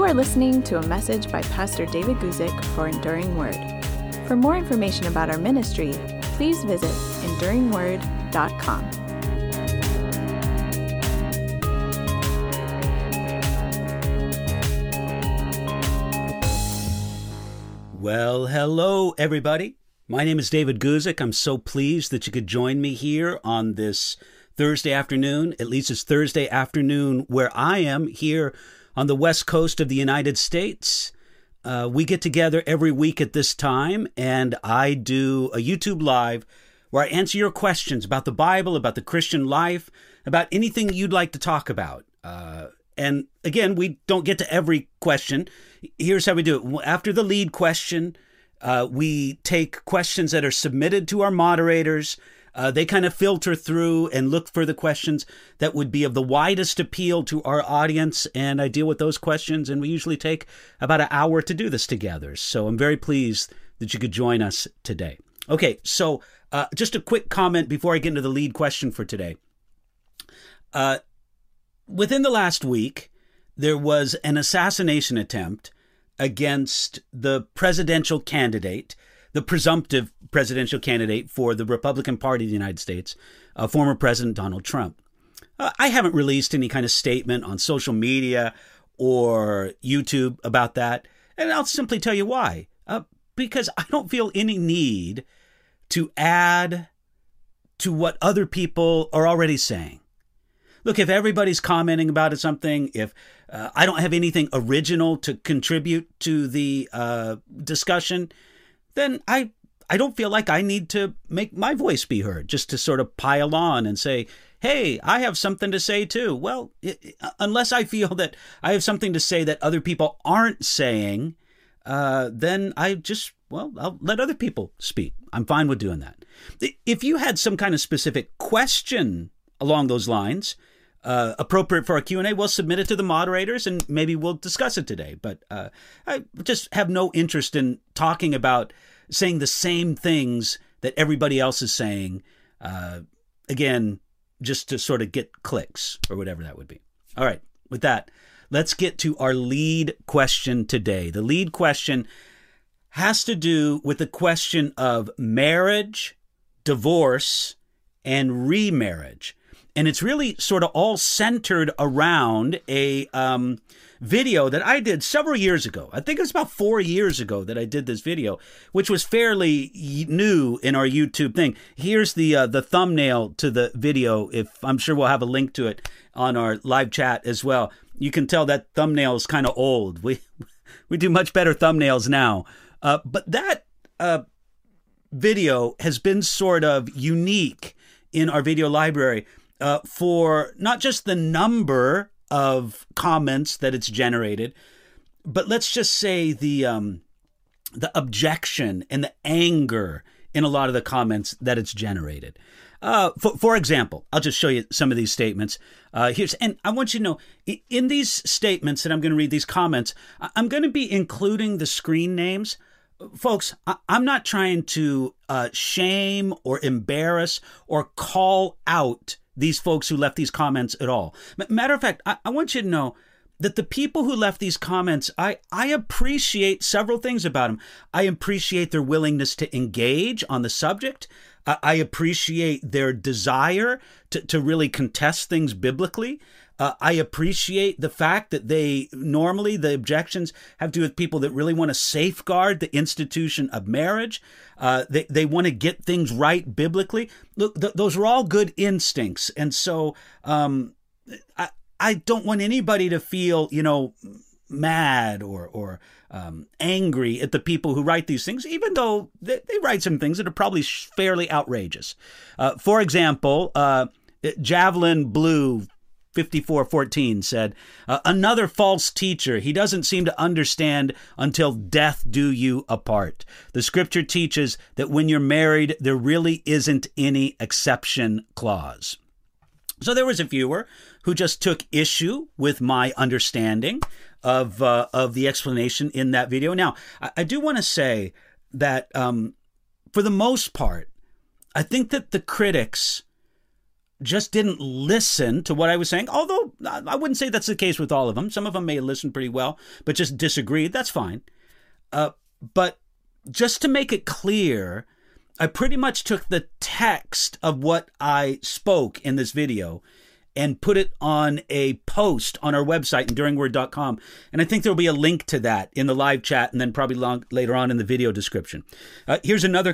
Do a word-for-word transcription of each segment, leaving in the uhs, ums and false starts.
You are listening to a message by Pastor David Guzik for Enduring Word. For more information about our ministry, please visit enduring word dot com. Well, hello, everybody. My name is David Guzik. I'm so pleased that you could join me here on this Thursday afternoon. At least it's Thursday afternoon where I am here on the west coast of the United States. Uh, we get together every week at this time, and I do a YouTube Live where I answer your questions about the Bible, about the Christian life, about anything you'd like to talk about. Uh, and again, we don't get to every question. Here's how we do it. After the lead question, uh, we take questions that are submitted to our moderators. Uh, they kind of filter through and look for the questions that would be of the widest appeal to our audience, and I deal with those questions, and we usually take about an hour to do this together. So I'm very pleased that you could join us today. Okay, so uh, just a quick comment before I get into the lead question for today. Uh, within the last week, there was an assassination attempt against the presidential candidate, the presumptive presidential candidate for the Republican Party of the United States, uh, former President Donald Trump. Uh, I haven't released any kind of statement on social media or YouTube about that, and I'll simply tell you why. Uh, because I don't feel any need to add to what other people are already saying. Look, if everybody's commenting about something, if uh, I don't have anything original to contribute to the uh, discussion, then I I don't feel like I need to make my voice be heard, just to sort of pile on and say, hey, I have something to say too. Well, it, unless I feel that I have something to say that other people aren't saying, uh, then I just, well, I'll let other people speak. I'm fine with doing that. If you had some kind of specific question along those lines, Uh, appropriate for our Q and A, we'll submit it to the moderators and maybe we'll discuss it today. But uh, I just have no interest in talking about saying the same things that everybody else is saying, uh, again, just to sort of get clicks or whatever that would be. All right, with that, let's get to our lead question today. The lead question has to do with the question of marriage, divorce, and remarriage. And it's really sort of all centered around a um, video that I did several years ago. I think it was about four years ago that I did this video, which was fairly new in our YouTube thing. Here's the uh, the thumbnail to the video. If I'm sure we'll have a link to it on our live chat as well. You can tell that thumbnail is kind of old. We we do much better thumbnails now. Uh, but that uh, video has been sort of unique in our video library. Uh, for not just the number of comments that it's generated, but let's just say the um, the objection and the anger in a lot of the comments that it's generated. Uh, for, for example, I'll just show you some of these statements. Uh, here's, and I want you to know, in these statements that I'm going to read, these comments, I'm going to be including the screen names. Folks, I'm not trying to uh, shame or embarrass or call out these folks who left these comments at all. Matter of fact, I, I want you to know that the people who left these comments, I, I appreciate several things about them. I appreciate their willingness to engage on the subject. Uh, I appreciate their desire to, to really contest things biblically. Uh, I appreciate the fact that they normally the objections have to do with people that really want to safeguard the institution of marriage. Uh, they they want to get things right biblically. Look, th- those are all good instincts, and so um, I I don't want anybody to feel you know mad or or um, angry at the people who write these things, even though they, they write some things that are probably fairly outrageous. Uh, for example, uh, Javelin Blue fifty-four fourteen said, uh, another false teacher. He doesn't seem to understand until death do you apart. The scripture teaches that when you're married, there really isn't any exception clause. So there was a viewer who just took issue with my understanding of uh, of the explanation in that video. Now, I, I do want to say that um, for the most part, I think that the critics just didn't listen to what I was saying, although I wouldn't say that's the case with all of them. Some of them may listen pretty well, but just disagreed. That's fine. Uh, but just to make it clear, I pretty much took the text of what I spoke in this video and put it on a post on our website, enduring word dot com. And I think there'll be a link to that in the live chat and then probably long, later on in the video description. Uh, here's another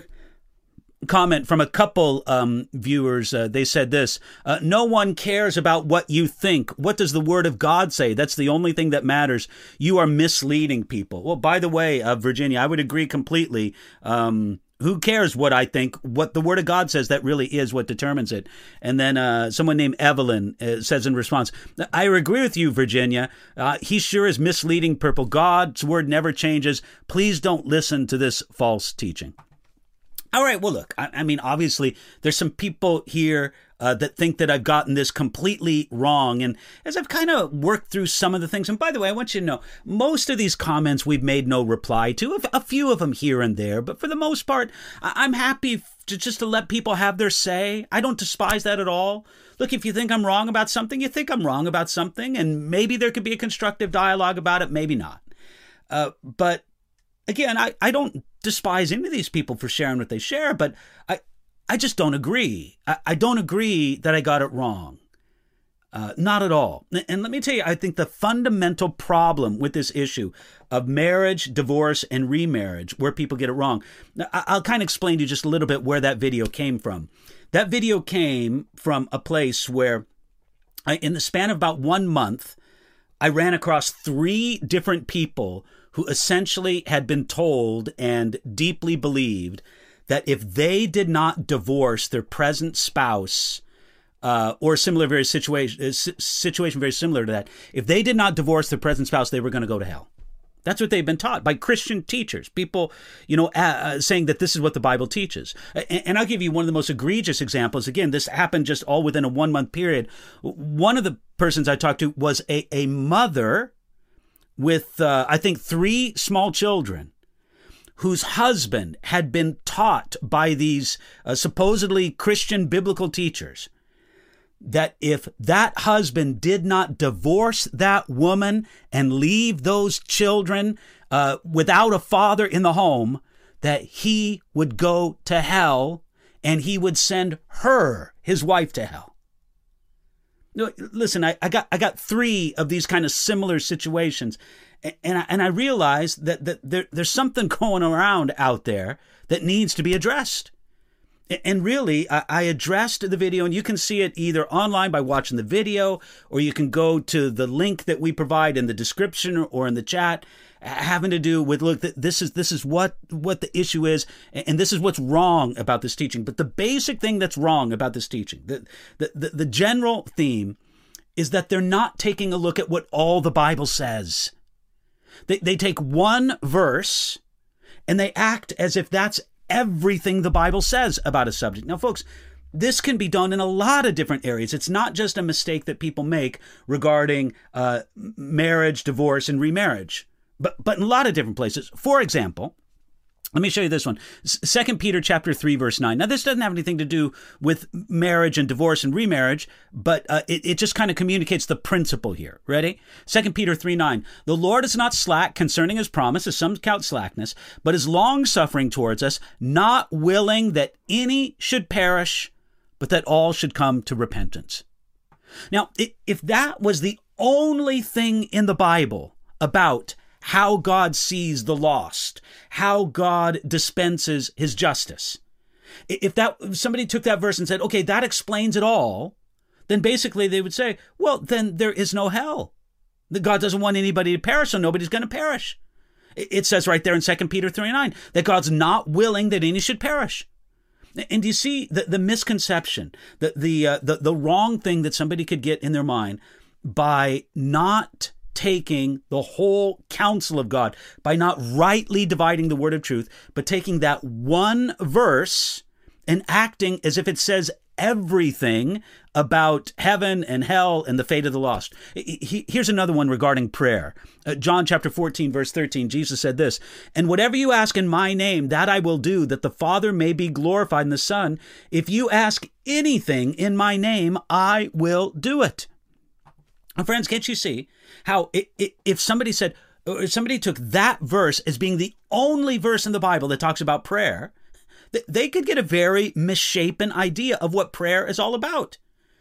comment from a couple um, viewers. Uh, they said this, uh, no one cares about what you think. What does the word of God say? That's the only thing that matters. You are misleading people. Well, by the way, uh, Virginia, I would agree completely. Um, who cares what I think? What the word of God says, that really is what determines it. And then uh, someone named Evelyn uh, says in response, I agree with you, Virginia. Uh, he sure is misleading people. God's word never changes. Please don't listen to this false teaching. All right, well, look, I, I mean, obviously, there's some people here uh, that think that I've gotten this completely wrong. And as I've kind of worked through some of the things, and by the way, I want you to know, most of these comments we've made no reply to, a few of them here and there. But for the most part, I- I'm happy to just to let people have their say. I don't despise that at all. Look, if you think I'm wrong about something, you think I'm wrong about something. And maybe there could be a constructive dialogue about it, maybe not. Uh, but again, I, I don't despise any of these people for sharing what they share, but I I just don't agree. I, I don't agree that I got it wrong. Uh, not at all. And let me tell you, I think the fundamental problem with this issue of marriage, divorce, and remarriage, where people get it wrong, I'll kind of explain to you just a little bit where that video came from. That video came from a place where I, in the span of about one month, I ran across three different people who essentially had been told and deeply believed that if they did not divorce their present spouse, uh, or similar very situation, situation very similar to that, if they did not divorce their present spouse, they were going to go to hell. That's what they've been taught by Christian teachers, people, you know, uh, saying that this is what the Bible teaches. And, and I'll give you one of the most egregious examples. Again, this happened just all within a one month period. One of the persons I talked to was a, a mother with, uh, I think, three small children whose husband had been taught by these uh, supposedly Christian biblical teachers that if that husband did not divorce that woman and leave those children uh, without a father in the home, that he would go to hell and he would send her, his wife, to hell. Listen, I, I got I got three of these kind of similar situations, and I, and I realized that, that there, there's something going around out there that needs to be addressed. And really, I addressed the video, and you can see it either online by watching the video, or you can go to the link that we provide in the description or in the chat, having to do with, look, this is this is what, what the issue is, and this is what's wrong about this teaching. But the basic thing that's wrong about this teaching, the, the, the, the general theme, is that they're not taking a look at what all the Bible says. They, they take one verse, and they act as if that's everything the Bible says about a subject. Now, folks, this can be done in a lot of different areas. It's not just a mistake that people make regarding uh, marriage, divorce, and remarriage, but but in a lot of different places. For example, let me show you this one. Second Peter chapter three, verse nine. Now, this doesn't have anything to do with marriage and divorce and remarriage, but uh, it, it just kind of communicates the principle here. Ready? Second Peter three, nine. The Lord is not slack concerning his promise, as some count slackness, but is long-suffering towards us, not willing that any should perish, but that all should come to repentance. Now, if that was the only thing in the Bible about how God sees the lost, how God dispenses his justice, if that if somebody took that verse and said, okay, that explains it all, then basically they would say, well, then there is no hell. God doesn't want anybody to perish, so nobody's going to perish. It says right there in Second Peter three nine that God's not willing that any should perish. And do you see the, the misconception, the, the, uh, the, the wrong thing that somebody could get in their mind by not taking the whole counsel of God, by not rightly dividing the word of truth, but taking that one verse and acting as if it says everything about heaven and hell and the fate of the lost. Here's another one regarding prayer. Uh, John chapter fourteen, verse thirteen, Jesus said this, "And whatever you ask in my name, that I will do, that the Father may be glorified in the Son. If you ask anything in my name, I will do it." And friends, can't you see how it, it, if somebody said, or if somebody took that verse as being the only verse in the Bible that talks about prayer, they could get a very misshapen idea of what prayer is all about.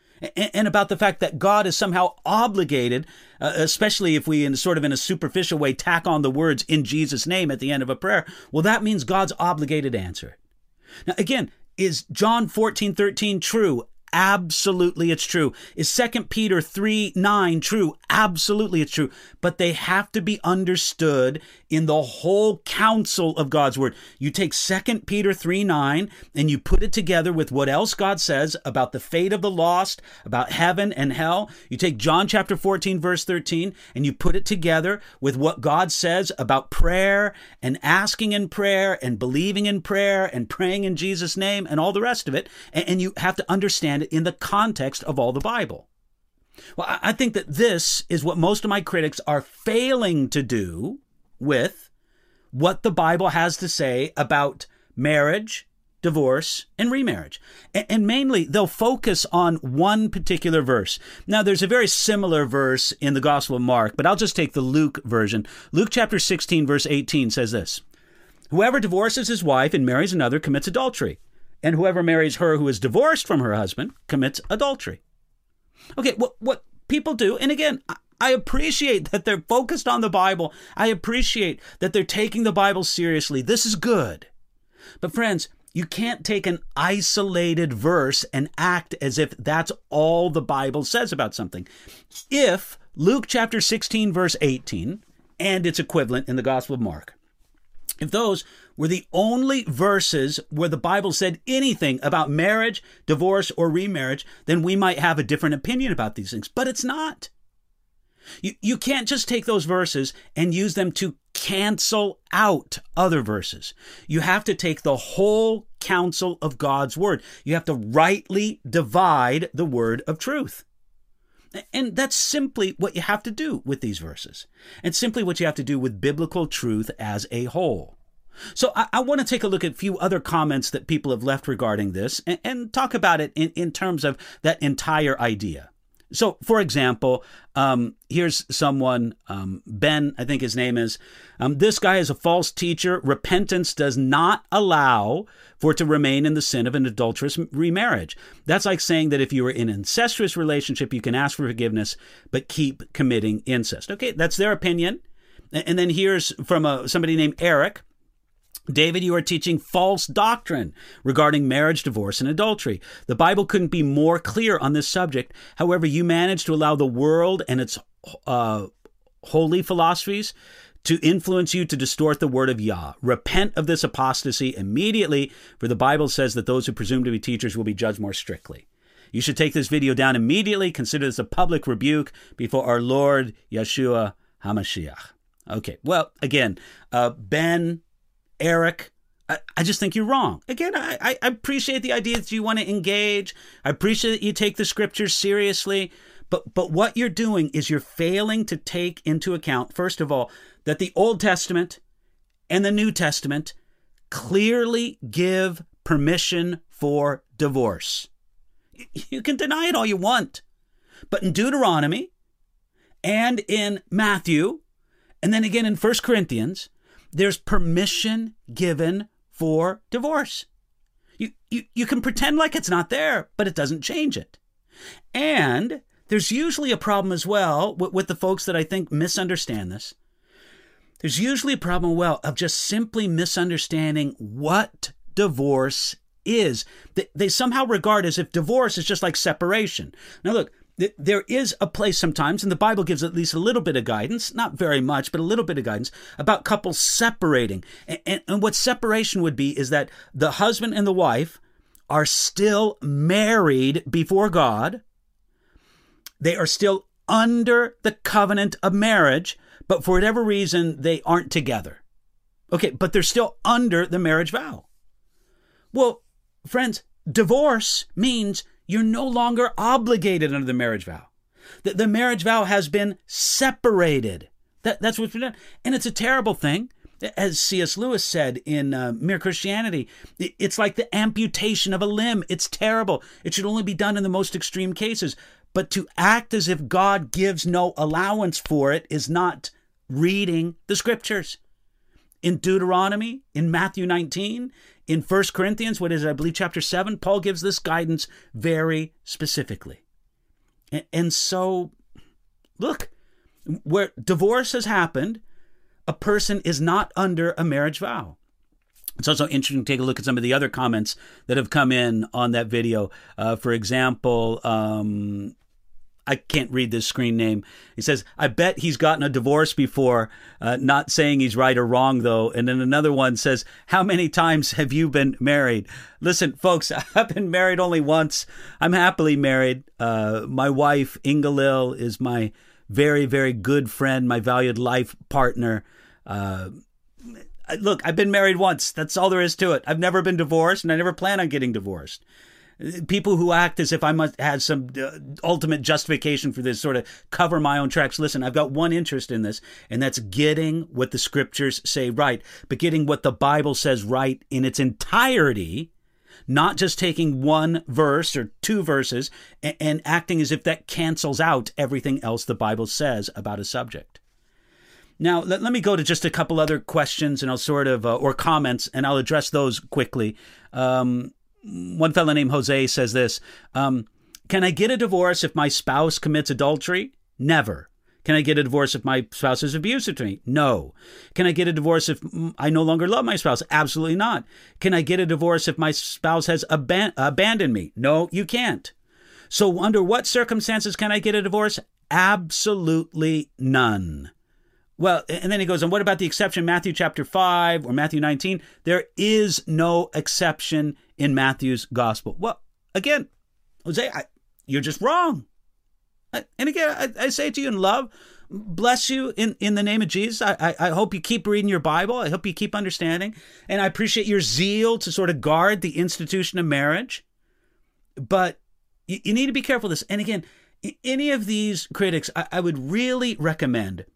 And about the fact that God is somehow obligated, uh, especially if we in sort of in a superficial way tack on the words "in Jesus' name" at the end of a prayer. Well, that means God's obligated to answer it. Now, again, is John fourteen thirteen true? Absolutely, it's true. Is Second Peter three nine true? Absolutely, it's true. But they have to be understood in the whole counsel of God's word. You take Second Peter three nine and you put it together with what else God says about the fate of the lost, about heaven and hell. You take John chapter fourteen, verse thirteen, and you put it together with what God says about prayer and asking in prayer and believing in prayer and praying in Jesus' name and all the rest of it. And you have to understand it in the context of all the Bible. Well, I think that this is what most of my critics are failing to do with what the Bible has to say about marriage, divorce, and remarriage. And mainly, they'll focus on one particular verse. Now, there's a very similar verse in the Gospel of Mark, but I'll just take the Luke version. Luke chapter sixteen, verse eighteen says this, "Whoever divorces his wife and marries another commits adultery. And whoever marries her who is divorced from her husband commits adultery." Okay, what what people do, and again, I appreciate that they're focused on the Bible. I appreciate that they're taking the Bible seriously. This is good. But friends, you can't take an isolated verse and act as if that's all the Bible says about something. If Luke chapter sixteen, verse eighteen, and its equivalent in the Gospel of Mark, if those were the only verses where the Bible said anything about marriage, divorce, or remarriage, then we might have a different opinion about these things. But it's not. You, you can't just take those verses and use them to cancel out other verses. You have to take the whole counsel of God's word. You have to rightly divide the word of truth. And that's simply what you have to do with these verses, and simply what you have to do with biblical truth as a whole. So I, I want to take a look at a few other comments that people have left regarding this and, and talk about it in, in terms of that entire idea. So, for example, um, here's someone, um, Ben, I think his name is, um, this guy is a false teacher. Repentance does not allow for it to remain in the sin of an adulterous remarriage. That's like saying that if you were in an incestuous relationship, you can ask for forgiveness, but keep committing incest. Okay, that's their opinion. And then here's from a, somebody named Eric. David, you are teaching false doctrine regarding marriage, divorce, and adultery. The Bible couldn't be more clear on this subject. However, you manage to allow the world and its uh, holy philosophies to influence you to distort the word of Yah. Repent of this apostasy immediately, for the Bible says that those who presume to be teachers will be judged more strictly. You should take this video down immediately. Consider this a public rebuke before our Lord Yeshua HaMashiach. Okay, well, again, uh, Ben... Eric, I, I just think you're wrong. Again, I, I appreciate the idea that you want to engage. I appreciate that you take the scriptures seriously. But, but what you're doing is you're failing to take into account, first of all, that the Old Testament and the New Testament clearly give permission for divorce. You can deny it all you want. But in Deuteronomy and in Matthew, and then again in First Corinthians, there's permission given for divorce. You, you you can pretend like it's not there, but it doesn't change it. And there's usually a problem as well with, with the folks that I think misunderstand this. There's usually a problem, well, of just simply misunderstanding what divorce is. They, they somehow regard as if divorce is just like separation. Now look, there is a place sometimes, and the Bible gives at least a little bit of guidance, not very much, but a little bit of guidance about couples separating. And, and, and what separation would be is that the husband and the wife are still married before God. They are still under the covenant of marriage, but for whatever reason, they aren't together. Okay, but they're still under the marriage vow. Well, friends, divorce means you're no longer obligated under the marriage vow. The, the marriage vow has been separated. That, that's what's been done. And it's a terrible thing. As C S Lewis said in uh, Mere Christianity, it's like the amputation of a limb. It's terrible. It should only be done in the most extreme cases. But to act as if God gives no allowance for it is not reading the scriptures. In Deuteronomy, in Matthew nineteen, in First Corinthians, what is it, I believe chapter seven, Paul gives this guidance very specifically. And, and so, look, where divorce has happened, a person is not under a marriage vow. It's also interesting to take a look at some of the other comments that have come in on that video. Uh, for example, um, I can't read this screen name. He says, I bet he's gotten a divorce before, uh, not saying he's right or wrong, though. And then another one says, how many times have you been married? Listen, folks, I've been married only once. I'm happily married. Uh, my wife, Inga Lil, is my very, very good friend, my valued life partner. Uh, look, I've been married once. That's all there is to it. I've never been divorced, and I never plan on getting divorced. People who act as if I must have some uh, ultimate justification for this, sort of cover my own tracks. Listen, I've got one interest in this, and that's getting what the scriptures say right, but getting what the Bible says right in its entirety, not just taking one verse or two verses and, and acting as if that cancels out everything else the Bible says about a subject. Now, let, let me go to just a couple other questions and I'll sort of, uh, or comments, and I'll address those quickly. Um, one fellow named Jose says this, um, can I get a divorce if my spouse commits adultery? Never. Can I get a divorce if my spouse is abusive to me? No. Can I get a divorce if I no longer love my spouse? Absolutely not. Can I get a divorce if my spouse has aban- abandoned me? No, you can't. So under what circumstances can I get a divorce? Absolutely none. Well, and then he goes, and what about the exception in Matthew chapter five or Matthew nineteen? There is no exception in Matthew's gospel. Well, again, Jose, I, you're just wrong. I, and again, I, I say it to you in love, bless you in, in the name of Jesus. I, I, I hope you keep reading your Bible. I hope you keep understanding. And I appreciate your zeal to sort of guard the institution of marriage. But you, you need to be careful of this. And again, any of these critics, I, I would really recommend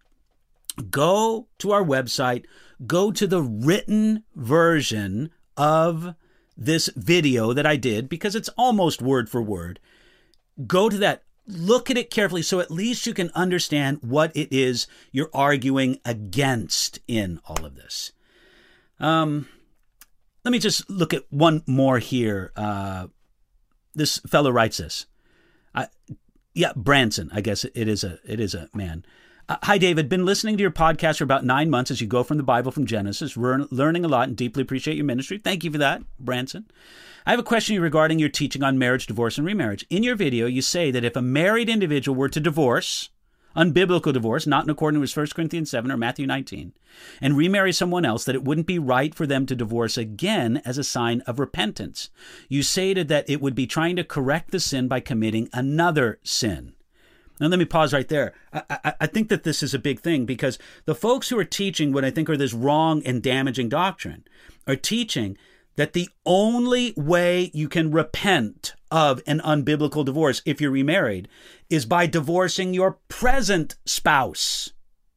go to our website, go to the written version of this video that I did, because it's almost word for word. Go to that, look at it carefully so at least you can understand what it is you're arguing against in all of this. Um, let me just look at one more here. Uh, this fellow writes this. I, yeah, Branson, I guess it is a it is a man. Uh, Hi, David. Been listening to your podcast for about nine months as you go from the Bible from Genesis, learn, learning a lot and deeply appreciate your ministry. Thank you for that, Branson. I have a question regarding your teaching on marriage, divorce, and remarriage. In your video, you say that if a married individual were to divorce, unbiblical divorce, not in accordance with First Corinthians seven or Matthew nineteen, and remarry someone else, that it wouldn't be right for them to divorce again as a sign of repentance. You stated that it would be trying to correct the sin by committing another sin. Now, let me pause right there. I, I, I think that this is a big thing, because the folks who are teaching what I think are this wrong and damaging doctrine are teaching that the only way you can repent of an unbiblical divorce if you're remarried is by divorcing your present spouse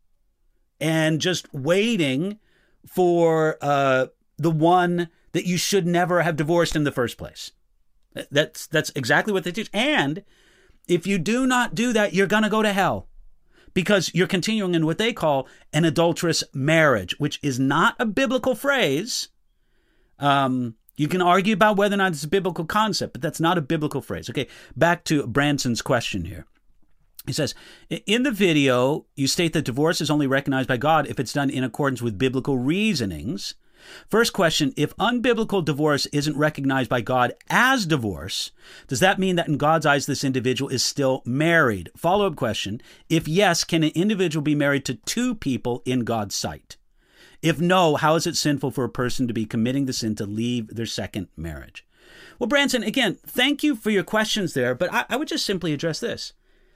and just waiting for uh, the one that you should never have divorced in the first place. That's, that's exactly what they teach. And if you do not do that, you're going to go to hell, because you're continuing in what they call an adulterous marriage, which is not a biblical phrase. Um, you can argue about whether or not it's a biblical concept, but that's not a biblical phrase. Okay, back to Branson's question here. He says, in the video, you state that divorce is only recognized by God if it's done in accordance with biblical reasonings. First question, if unbiblical divorce isn't recognized by God as divorce, does that mean that in God's eyes this individual is still married? Follow-up question, if yes, can an individual be married to two people in God's sight? If no, how is it sinful for a person to be committing the sin to leave their second marriage? Well, Branson, again, thank you for your questions there, but I, I would just simply address this.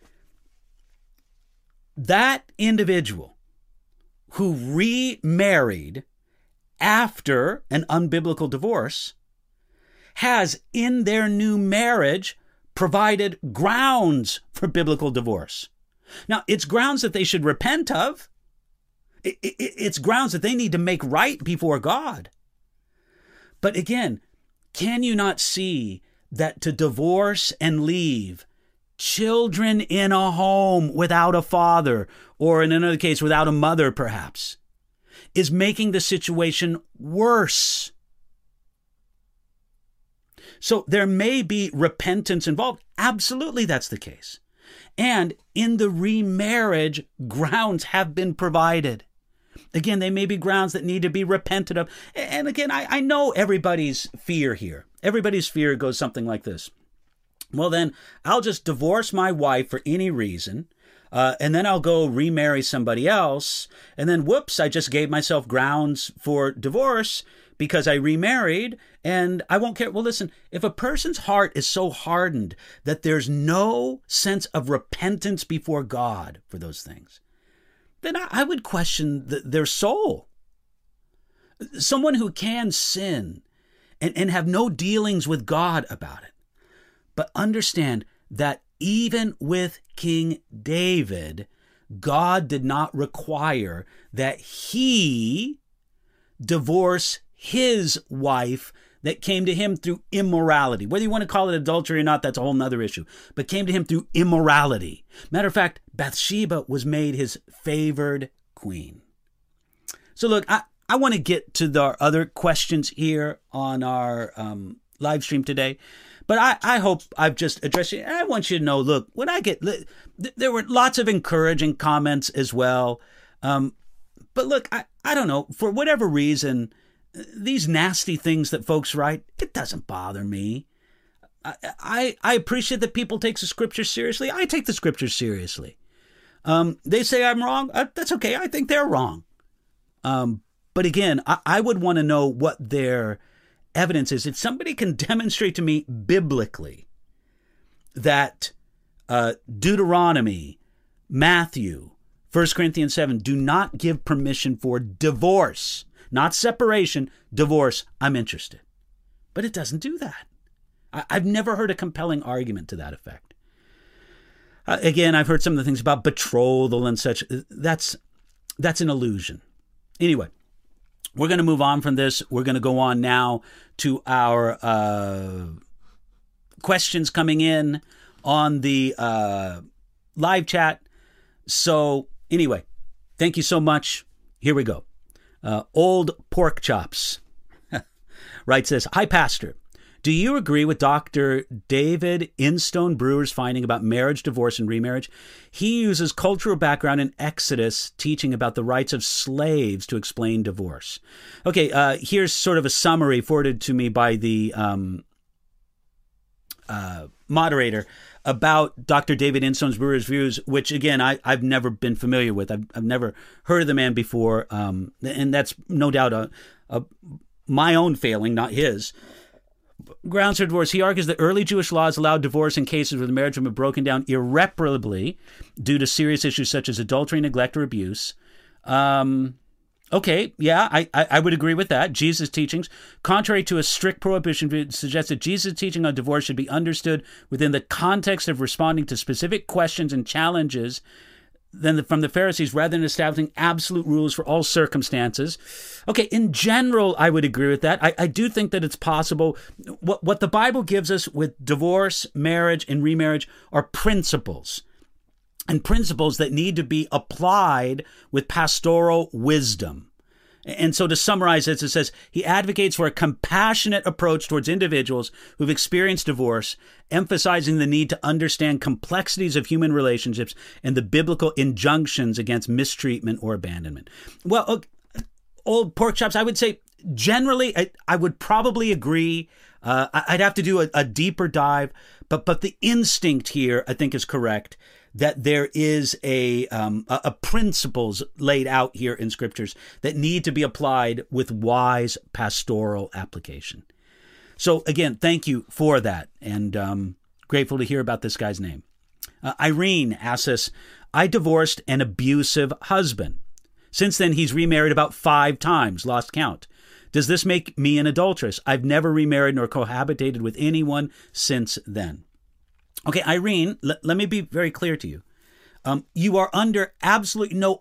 That individual who remarried after an unbiblical divorce has in their new marriage provided grounds for biblical divorce. Now, it's grounds that they should repent of. It's grounds that they need to make right before God. But again, can you not see that to divorce and leave children in a home without a father, or in another case, without a mother perhaps, is making the situation worse? So there may be repentance involved. Absolutely, that's the case. And in the remarriage, grounds have been provided. Again, they may be grounds that need to be repented of. And again, I, I know everybody's fear here. Everybody's fear goes something like this. Well, then I'll just divorce my wife for any reason, uh, and then I'll go remarry somebody else. And then, whoops, I just gave myself grounds for divorce because I remarried, and I won't care. Well, listen, if a person's heart is so hardened that there's no sense of repentance before God for those things, then I would question the, their soul. Someone who can sin and, and have no dealings with God about it. But understand that even with King David, God did not require that he divorce his wife that came to him through immorality. Whether you want to call it adultery or not, that's a whole nother issue. But came to him through immorality. Matter of fact, Bathsheba was made his favored queen. So look, I, I want to get to the other questions here on our um, live stream today. But I, I hope I've just addressed it. I want you to know, look, when I get, there were lots of encouraging comments as well. Um, but look, I, I don't know, for whatever reason, these nasty things that folks write, it doesn't bother me. I, I, I appreciate that people take the scriptures seriously. I take the scriptures seriously. Um, they say I'm wrong. Uh, that's okay. I think they're wrong. Um, but again, I, I would want to know what their evidence is. If somebody can demonstrate to me biblically that uh, Deuteronomy, Matthew, First Corinthians seven do not give permission for divorce, not separation, divorce, I'm interested. But it doesn't do that. I, I've never heard a compelling argument to that effect. Uh, again, I've heard some of the things about betrothal and such. That's that's an illusion. Anyway, we're going to move on from this. We're going to go on now to our uh, questions coming in on the uh, live chat. So anyway, thank you so much. Here we go. Uh, Old Pork Chops writes this. Hi, Pastor. Do you agree with Doctor David Instone Brewer's finding about marriage, divorce, and remarriage? He uses cultural background in Exodus teaching about the rights of slaves to explain divorce. Okay, uh, here's sort of a summary forwarded to me by the um, uh, moderator about Doctor David Instone Brewer's views, which, again, I, I've never been familiar with. I've, I've never heard of the man before, um, and that's no doubt a, a, my own failing, not his. Grounds for divorce. He argues that early Jewish laws allowed divorce in cases where the marriage had been broken down irreparably due to serious issues such as adultery, neglect, or abuse. Um, okay, yeah, I, I, I would agree with that. Jesus' teachings, contrary to a strict prohibition, suggest that Jesus' teaching on divorce should be understood within the context of responding to specific questions and challenges than the, from the Pharisees, rather than establishing absolute rules for all circumstances. Okay, in general, I would agree with that. I, I do think that it's possible. What, what the Bible gives us with divorce, marriage, and remarriage are principles, and principles that need to be applied with pastoral wisdom. And so to summarize this, it says, he advocates for a compassionate approach towards individuals who've experienced divorce, emphasizing the need to understand complexities of human relationships and the biblical injunctions against mistreatment or abandonment. Well, okay, Old Pork Chops, I would say generally, I, I would probably agree. Uh, I'd have to do a, a deeper dive, but but the instinct here, I think, is correct. That there is a, um, a, a principles laid out here in scriptures that need to be applied with wise pastoral application. So again, thank you for that, and um, grateful to hear about this guy's name. Uh, Irene asks us, I divorced an abusive husband. Since then, he's remarried about five times, lost count. Does this make me an adulteress? I've never remarried nor cohabitated with anyone since then. Okay, Irene, l- let me be very clear to you. Um, you are under absolutely no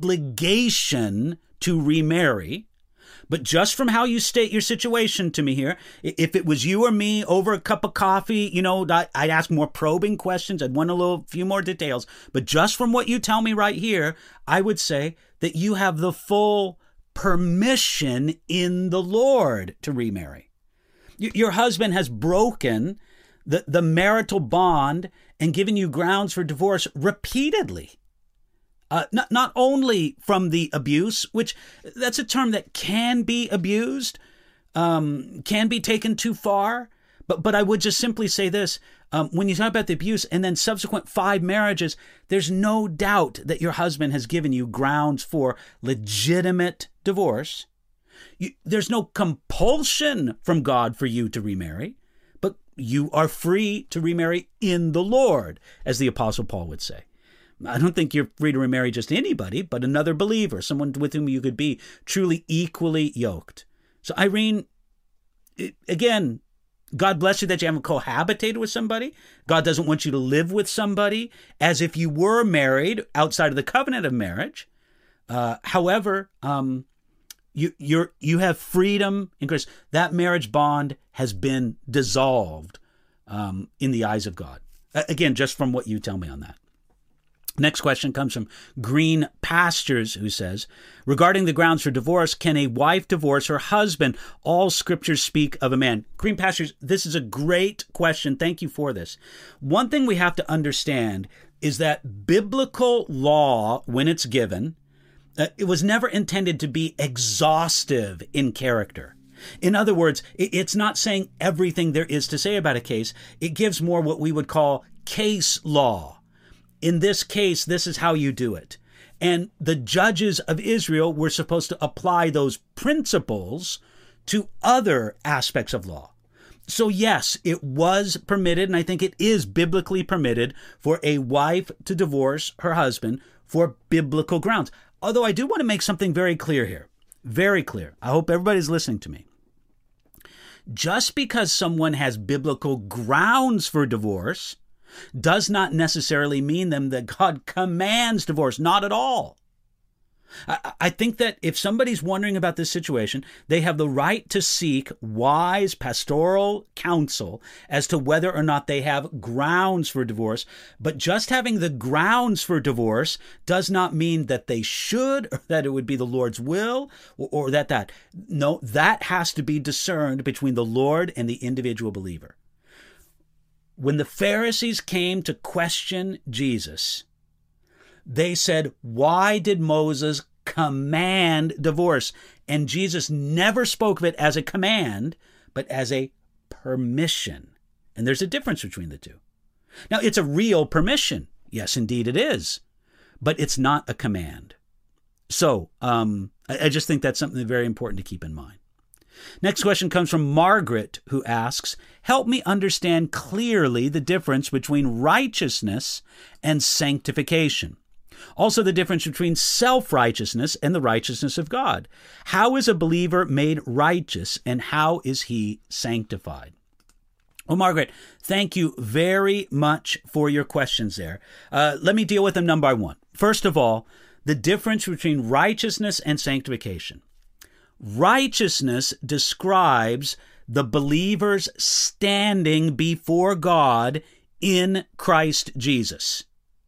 obligation to remarry. But just from how you state your situation to me here, if it was you or me over a cup of coffee, you know, I'd ask more probing questions. I'd want a little few more details. But just from what you tell me right here, I would say that you have the full permission in the Lord to remarry. Your husband has broken the, the marital bond and given you grounds for divorce repeatedly. Uh, not not only from the abuse, which that's a term that can be abused, um, can be taken too far. But but I would just simply say this. Um, when you talk about the abuse and then subsequent five marriages, there's no doubt that your husband has given you grounds for legitimate divorce. You, there's no compulsion from God for you to remarry, but you are free to remarry in the Lord, as the Apostle Paul would say. I don't think you're free to remarry just anybody, but another believer, someone with whom you could be truly equally yoked. So Irene, again, God bless you that you haven't cohabitated with somebody. God doesn't want you to live with somebody as if you were married outside of the covenant of marriage. Uh, however, um, you you're you have freedom in Christ. That marriage bond has been dissolved um, in the eyes of God. Again, just from what you tell me on that. Next question comes from Green Pastures, who says, regarding the grounds for divorce, can a wife divorce her husband? All scriptures speak of a man. Green Pastures, this is a great question. Thank you for this. One thing we have to understand is that biblical law, when it's given, uh, it was never intended to be exhaustive in character. In other words, it's not saying everything there is to say about a case. It gives more what we would call case law. In this case, this is how you do it. And the judges of Israel were supposed to apply those principles to other aspects of law. So yes, it was permitted, and I think it is biblically permitted for a wife to divorce her husband for biblical grounds. Although I do want to make something very clear here. Very clear. I hope everybody's listening to me. Just because someone has biblical grounds for divorce does not necessarily mean them that God commands divorce. Not at all. I, I think that if somebody's wondering about this situation, they have the right to seek wise pastoral counsel as to whether or not they have grounds for divorce. But just having the grounds for divorce does not mean that they should, or that it would be the Lord's will, or, or that that. No, that has to be discerned between the Lord and the individual believer. When the Pharisees came to question Jesus, they said, why did Moses command divorce? And Jesus never spoke of it as a command, but as a permission. And there's a difference between the two. Now, it's a real permission. Yes, indeed it is. But it's not a command. So um, I, I just think that's something very important to keep in mind. Next question comes from Margaret, who asks, help me understand clearly the difference between righteousness and sanctification. Also, the difference between self-righteousness and the righteousness of God. How is a believer made righteous, and how is he sanctified? Well, Margaret, thank you very much for your questions there. Uh, let me deal with them one by one. First of all, the difference between righteousness and sanctification. Righteousness describes the believer's standing before God in Christ Jesus.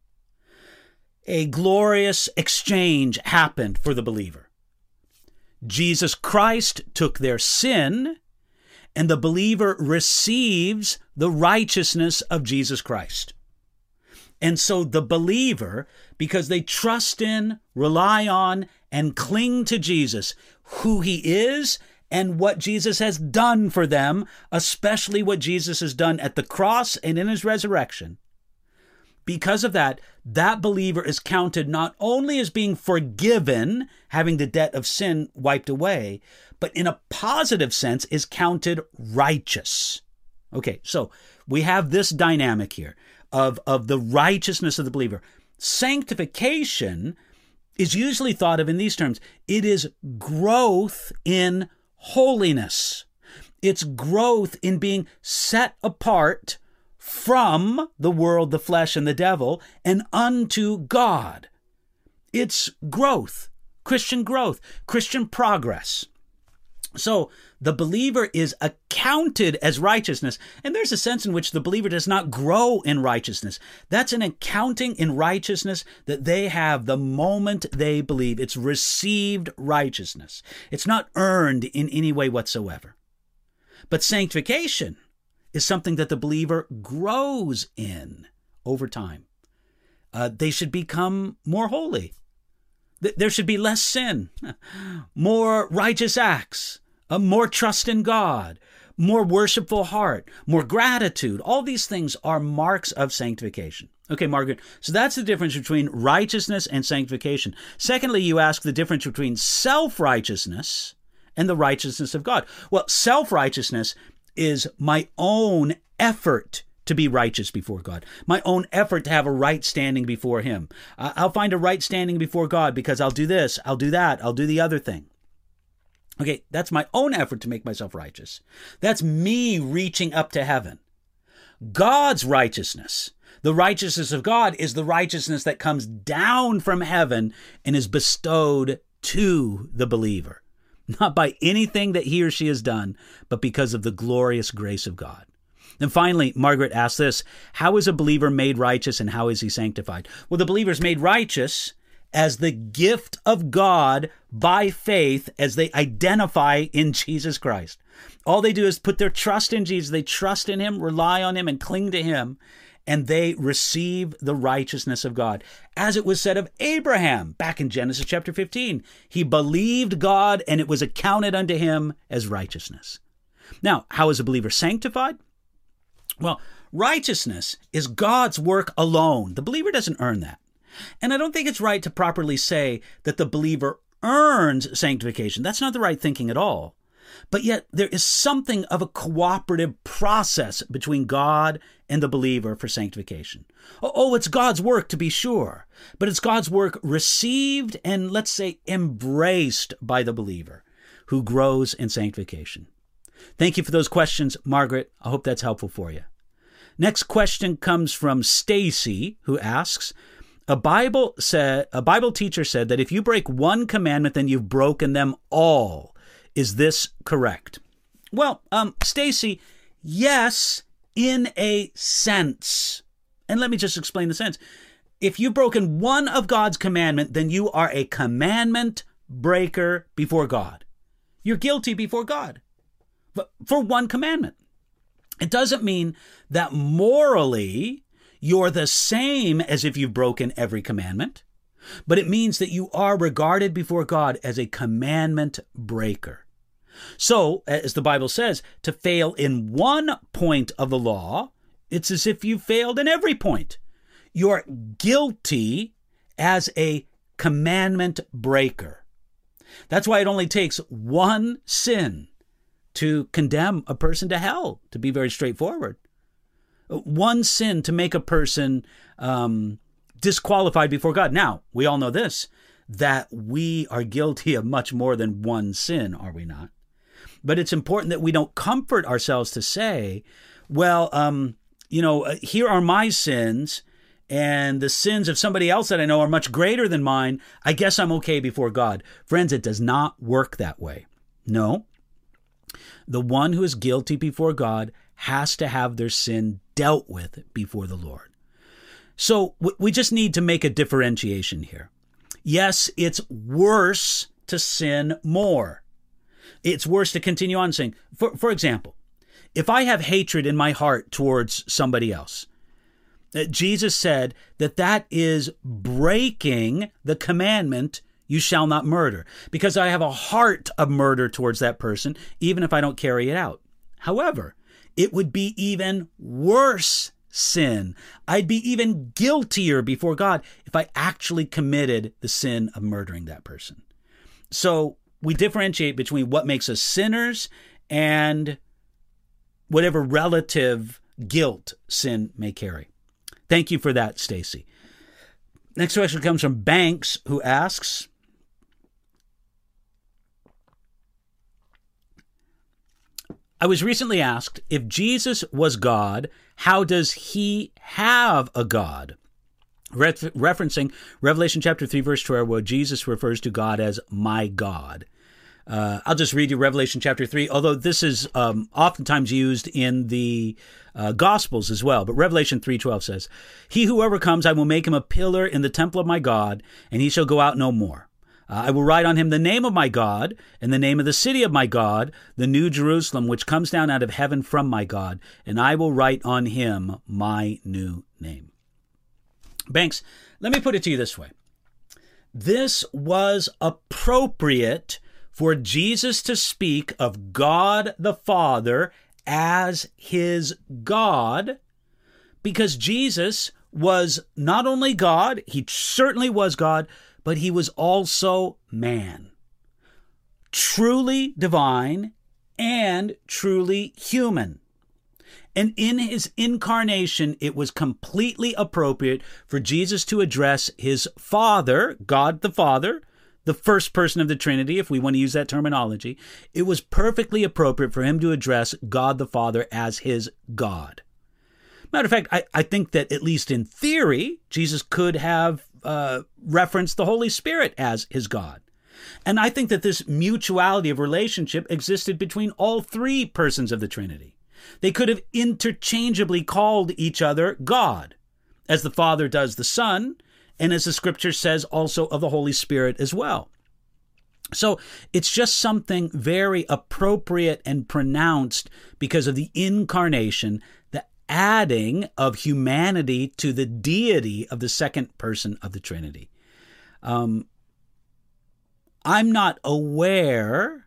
A glorious exchange happened for the believer. Jesus Christ took their sin, and the believer receives the righteousness of Jesus Christ. And so the believer, because they trust in, rely on, and cling to Jesus, who he is and what Jesus has done for them, especially what Jesus has done at the cross and in his resurrection. Because of that, that believer is counted not only as being forgiven, having the debt of sin wiped away, but in a positive sense is counted righteous. Okay, so we have this dynamic here of, of the righteousness of the believer. Sanctification is usually thought of in these terms. It is growth in holiness. It's growth in being set apart from the world, the flesh, and the devil, and unto God. It's growth, Christian growth, Christian progress. So the believer is accounted as righteousness, and there's a sense in which the believer does not grow in righteousness. That's an accounting in righteousness that they have the moment they believe. It's received righteousness. It's not earned in any way whatsoever. But sanctification is something that the believer grows in over time. Uh, they should become more holy. There should be less sin, more righteous acts, a more trust in God, more worshipful heart, more gratitude. All these things are marks of sanctification. Okay, Margaret, so that's the difference between righteousness and sanctification. Secondly, you ask the difference between self-righteousness and the righteousness of God. Well, self-righteousness is my own effort to be righteous before God, my own effort to have a right standing before Him. Uh, I'll find a right standing before God because I'll do this, I'll do that, I'll do the other thing. Okay, that's my own effort to make myself righteous. That's me reaching up to heaven. God's righteousness, the righteousness of God, is the righteousness that comes down from heaven and is bestowed to the believer, not by anything that he or she has done, but because of the glorious grace of God. And finally, Margaret asks this: how is a believer made righteous and how is he sanctified? Well, the believer is made righteous as the gift of God by faith as they identify in Jesus Christ. All they do is put their trust in Jesus. They trust in Him, rely on Him, and cling to Him, and they receive the righteousness of God. As it was said of Abraham back in Genesis chapter fifteen, he believed God and it was accounted unto him as righteousness. Now, how is a believer sanctified? Well, righteousness is God's work alone. The believer doesn't earn that. And I don't think it's right to properly say that the believer earns sanctification. That's not the right thinking at all. But yet there is something of a cooperative process between God and the believer for sanctification. Oh, it's God's work to be sure, but it's God's work received and, let's say, embraced by the believer who grows in sanctification. Thank you for those questions, Margaret. I hope that's helpful for you. Next question comes from Stacy, who asks, a Bible said, a Bible teacher said that if you break one commandment, then you've broken them all. Is this correct? Well, um, Stacy, yes, in a sense. And let me just explain the sense. If you've broken one of God's commandment, then you are a commandment breaker before God. You're guilty before God for one commandment. It doesn't mean that morally you're the same as if you've broken every commandment, but it means that you are regarded before God as a commandment breaker. So, as the Bible says, to fail in one point of the law, it's as if you failed in every point. You're guilty as a commandment breaker. That's why it only takes one sin to condemn a person to hell, to be very straightforward. One sin to make a person um, disqualified before God. Now, we all know this, that we are guilty of much more than one sin, are we not? But it's important that we don't comfort ourselves to say, well, um, you know, uh, here are my sins, and the sins of somebody else that I know are much greater than mine. I guess I'm okay before God. Friends, it does not work that way. No. The one who is guilty before God has to have their sin dealt with before the Lord. So we just need to make a differentiation here. Yes, it's worse to sin more. It's worse to continue on sinning. For, for example, if I have hatred in my heart towards somebody else, Jesus said that that is breaking the commandment, you shall not murder, because I have a heart of murder towards that person, even if I don't carry it out. However, it would be even worse sin. I'd be even guiltier before God if I actually committed the sin of murdering that person. So we differentiate between what makes us sinners and whatever relative guilt sin may carry. Thank you for that, Stacy. Next question comes from Banks, who asks, I was recently asked, if Jesus was God, how does he have a God? Re- referencing Revelation chapter three, verse twelve, where Jesus refers to God as my God. Uh, I'll just read you Revelation chapter three, although this is um, oftentimes used in the uh, Gospels as well. But Revelation three twelve says, "He who overcomes, I will make him a pillar in the temple of my God, and he shall go out no more. Uh, I will write on him the name of my God, and the name of the city of my God, the new Jerusalem, which comes down out of heaven from my God, and I will write on him my new name." Banks, let me put it to you this way. This was appropriate for Jesus to speak of God the Father as his God, because Jesus was not only God, he certainly was God, but he was also man, truly divine and truly human. And in his incarnation, it was completely appropriate for Jesus to address his Father, God the Father, the first person of the Trinity, if we want to use that terminology. It was perfectly appropriate for him to address God the Father as his God. Matter of fact, I, I think that at least in theory, Jesus could have uh, referenced the Holy Spirit as his God. And I think that this mutuality of relationship existed between all three persons of the Trinity. They could have interchangeably called each other God, as the Father does the Son, and as the Scripture says also of the Holy Spirit as well. So it's just something very appropriate and pronounced because of the incarnation, the adding of humanity to the deity of the second person of the Trinity. Um, I'm not aware...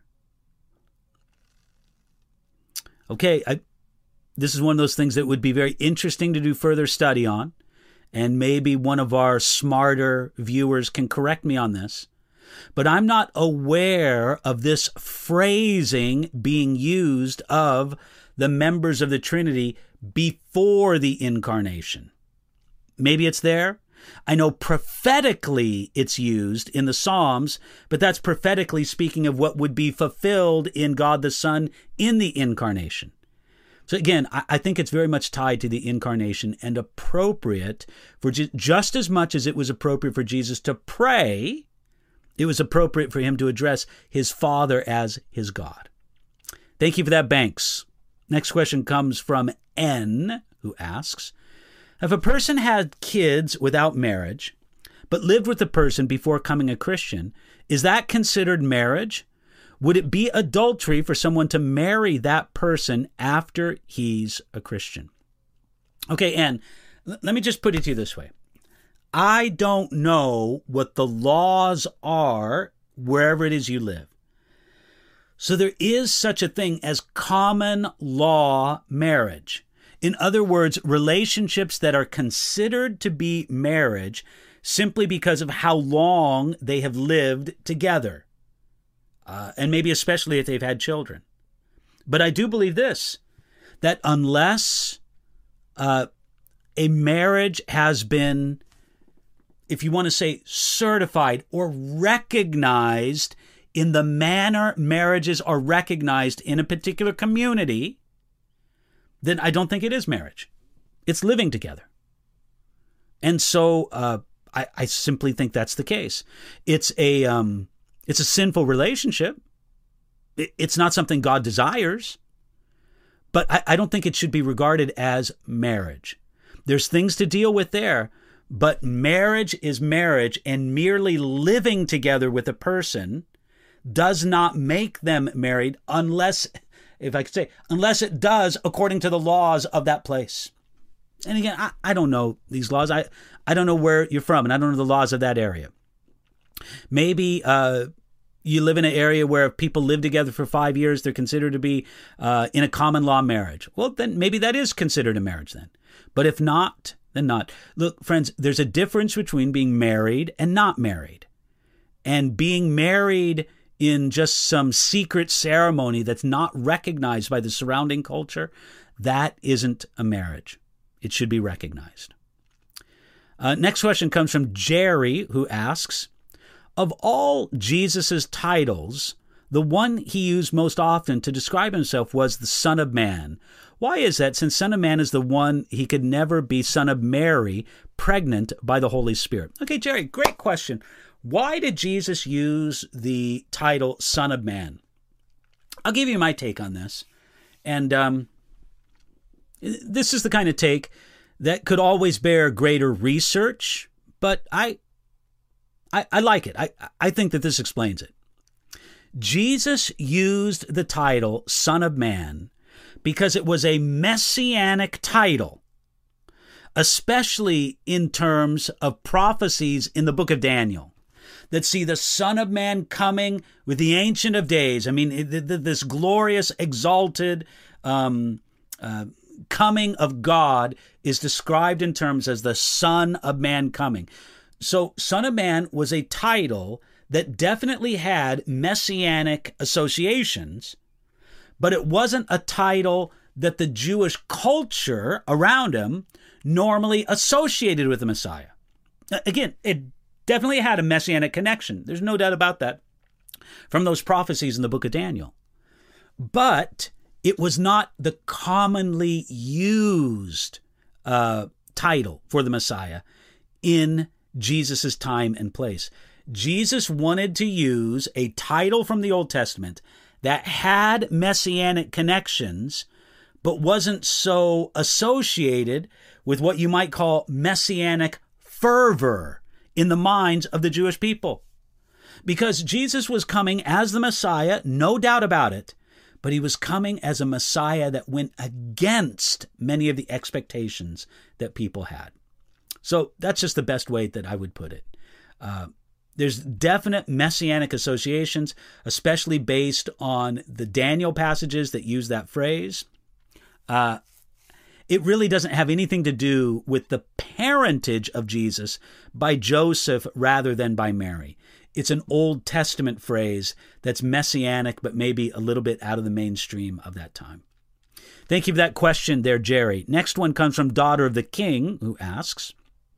Okay, I, this is one of those things that would be very interesting to do further study on, and maybe one of our smarter viewers can correct me on this, but I'm not aware of this phrasing being used of the members of the Trinity before the incarnation. Maybe it's there. I know prophetically it's used in the Psalms, but that's prophetically speaking of what would be fulfilled in God the Son in the incarnation. So again, I, I think it's very much tied to the incarnation and appropriate for Je- just as much as it was appropriate for Jesus to pray, it was appropriate for him to address his Father as his God. Thank you for that, Banks. Next question comes from N, who asks, if a person had kids without marriage, but lived with the person before becoming a Christian, is that considered marriage? Would it be adultery for someone to marry that person after he's a Christian? Okay, and let me just put it to you this way. I don't know what the laws are wherever it is you live. So there is such a thing as common law marriage. In other words, relationships that are considered to be marriage simply because of how long they have lived together, uh, and maybe especially if they've had children. But I do believe this, that unless uh, a marriage has been, if you want to say, certified or recognized in the manner marriages are recognized in a particular community, then I don't think it is marriage. It's living together. And so uh, I, I simply think that's the case. It's a um, it's a sinful relationship. It, it's not something God desires. But I, I don't think it should be regarded as marriage. There's things to deal with there. But marriage is marriage, and merely living together with a person does not make them married unless... if I could say, unless it does according to the laws of that place. And again, I, I don't know these laws. I, I don't know where you're from, and I don't know the laws of that area. Maybe uh, you live in an area where if people live together for five years, they're considered to be uh, in a common law marriage. Well, then maybe that is considered a marriage then. But if not, then not. Look, friends, there's a difference between being married and not married. And being married in just some secret ceremony that's not recognized by the surrounding culture, that isn't a marriage. It should be recognized. Uh, next question comes from Jerry, who asks, of all Jesus's titles, the one he used most often to describe himself was the Son of Man. Why is that? Since Son of Man is the one, he could never be Son of Mary, pregnant by the Holy Spirit. Okay, Jerry, great question. Why did Jesus use the title Son of Man? I'll give you my take on this. And um, this is the kind of take that could always bear greater research, but I, I, I like it. I, I think that this explains it. Jesus used the title Son of Man because it was a messianic title, especially in terms of prophecies in the book of Daniel that see the Son of Man coming with the Ancient of Days. I mean, this glorious, exalted um, uh, coming of God is described in terms as the Son of Man coming. So Son of Man was a title that definitely had messianic associations, but it wasn't a title that the Jewish culture around him normally associated with the Messiah. Again, it definitely had a messianic connection. There's no doubt about that from those prophecies in the book of Daniel. But it was not the commonly used uh, title for the Messiah in Jesus' time and place. Jesus wanted to use a title from the Old Testament that had messianic connections, but wasn't so associated with what you might call messianic fervor in the minds of the Jewish people. Because Jesus was coming as the Messiah, no doubt about it, but he was coming as a Messiah that went against many of the expectations that people had. So that's just the best way that I would put it. Uh, There's definite messianic associations, especially based on the Daniel passages that use that phrase. Uh, it really doesn't have anything to do with the parentage of Jesus by Joseph rather than by Mary. It's an Old Testament phrase that's messianic, but maybe a little bit out of the mainstream of that time. Thank you for that question there, Jerry. Next one comes from Daughter of the King, who asks,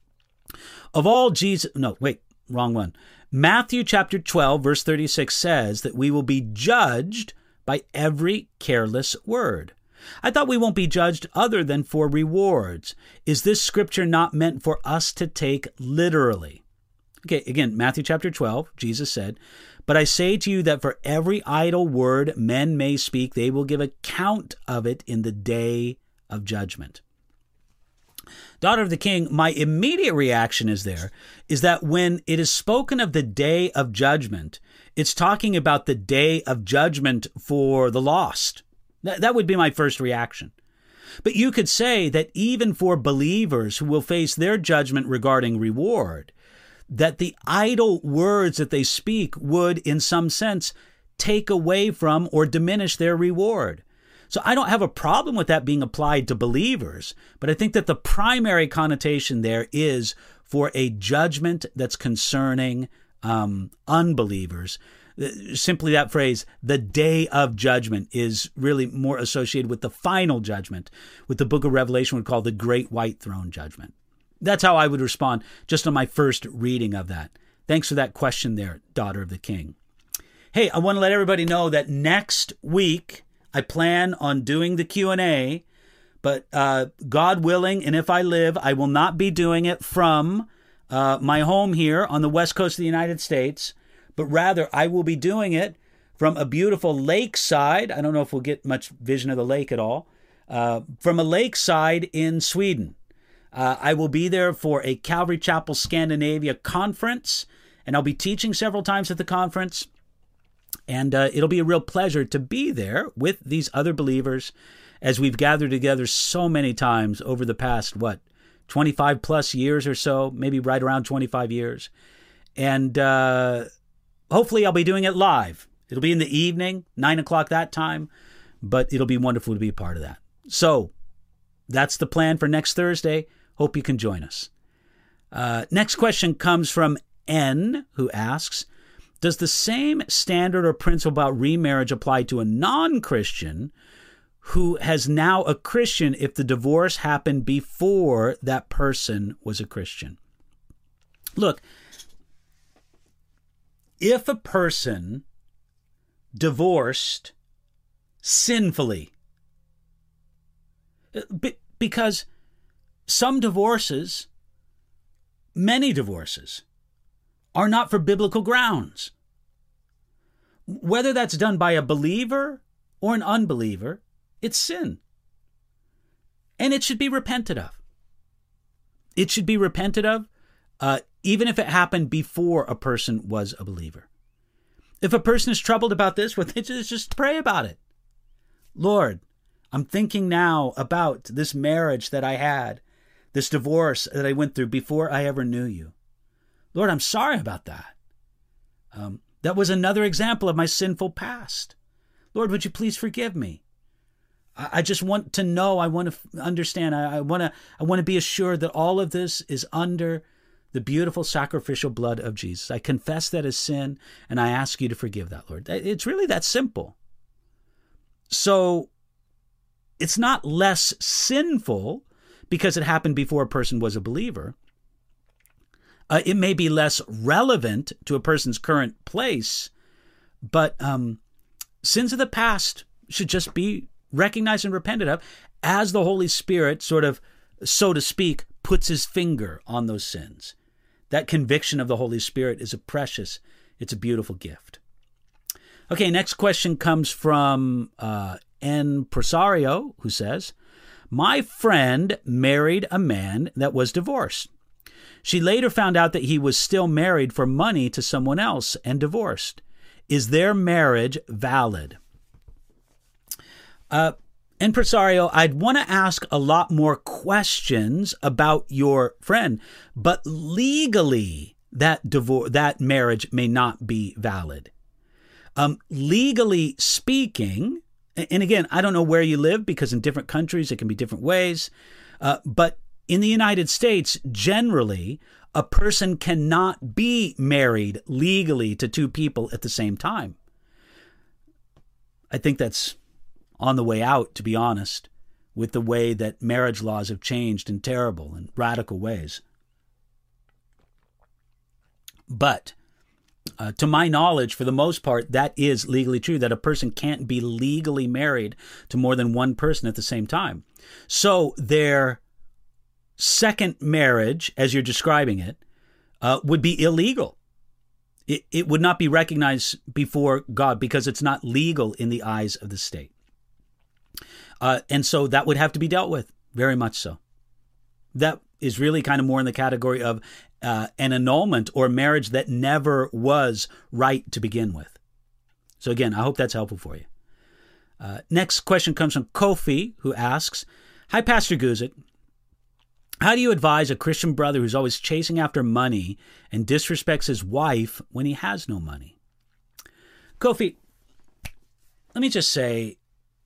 of all Jesus... No, wait. Wrong one. Matthew chapter twelve, verse thirty-six says that we will be judged by every careless word. I thought we won't be judged other than for rewards. Is this scripture not meant for us to take literally? Okay, again, Matthew chapter twelve, Jesus said, but I say to you that for every idle word men may speak, they will give account of it in the day of judgment. Daughter of the King, my immediate reaction is there, is that when it is spoken of the day of judgment, it's talking about the day of judgment for the lost. That, that would be my first reaction. But you could say that even for believers who will face their judgment regarding reward, that the idle words that they speak would, in some sense, take away from or diminish their reward. So I don't have a problem with that being applied to believers, but I think that the primary connotation there is for a judgment that's concerning um, unbelievers. Simply that phrase, the day of judgment, is really more associated with the final judgment, with the book of Revelation would call the great white throne judgment. That's how I would respond just on my first reading of that. Thanks for that question there, Daughter of the King. Hey, I want to let everybody know that next week, I plan on doing the Q and A, but uh, God willing, and if I live, I will not be doing it from uh, my home here on the west coast of the United States, but rather I will be doing it from a beautiful lakeside. I don't know if we'll get much vision of the lake at all, uh, from a lakeside in Sweden. Uh, I will be there for a Calvary Chapel Scandinavia conference, and I'll be teaching several times at the conference. And uh, it'll be a real pleasure to be there with these other believers as we've gathered together so many times over the past, what, twenty-five plus years or so, maybe right around twenty-five years. And uh, hopefully I'll be doing it live. It'll be in the evening, nine o'clock that time, but it'll be wonderful to be a part of that. So that's the plan for next Thursday. Hope you can join us. Uh, next question comes from N, who asks, does the same standard or principle about remarriage apply to a non-Christian who has now a Christian if the divorce happened before that person was a Christian? Look, if a person divorced sinfully. Be- because some divorces, many divorces, are not for biblical grounds. Whether that's done by a believer or an unbeliever, it's sin. And it should be repented of. It should be repented of, uh, even if it happened before a person was a believer. If a person is troubled about this, well, they just, just pray about it. Lord, I'm thinking now about this marriage that I had, this divorce that I went through before I ever knew you. Lord, I'm sorry about that. Um, that was another example of my sinful past. Lord, would you please forgive me? I, I just want to know, I want to f- understand, I, I want to I want to be assured that all of this is under the beautiful sacrificial blood of Jesus. I confess that as sin, and I ask you to forgive that, Lord. It's really that simple. So it's not less sinful because it happened before a person was a believer. Uh, it may be less relevant to a person's current place, but um, sins of the past should just be recognized and repented of as the Holy Spirit sort of, so to speak, puts his finger on those sins. That conviction of the Holy Spirit is a precious, it's a beautiful gift. Okay, next question comes from uh, N. Presario, who says, my friend married a man that was divorced. She later found out that he was still married for money to someone else and divorced. Is their marriage valid? Uh, Impresario, I'd want to ask a lot more questions about your friend, but legally that divorce, that marriage may not be valid. Um, legally speaking, and again, I don't know where you live because in different countries it can be different ways, uh, but in the United States, generally, a person cannot be married legally to two people at the same time. I think that's on the way out, to be honest, with the way that marriage laws have changed in terrible and radical ways. But uh, to my knowledge, for the most part, that is legally true, that a person can't be legally married to more than one person at the same time. So their second marriage, as you're describing it, uh, would be illegal. It, it would not be recognized before God because it's not legal in the eyes of the state. Uh, and so that would have to be dealt with, very much so. That is really kind of more in the category of uh, an annulment or marriage that never was right to begin with. So again, I hope that's helpful for you. Uh, next question comes from Kofi, who asks, hi, Pastor Guzik. How do you advise a Christian brother who's always chasing after money and disrespects his wife when he has no money? Kofi, let me just say,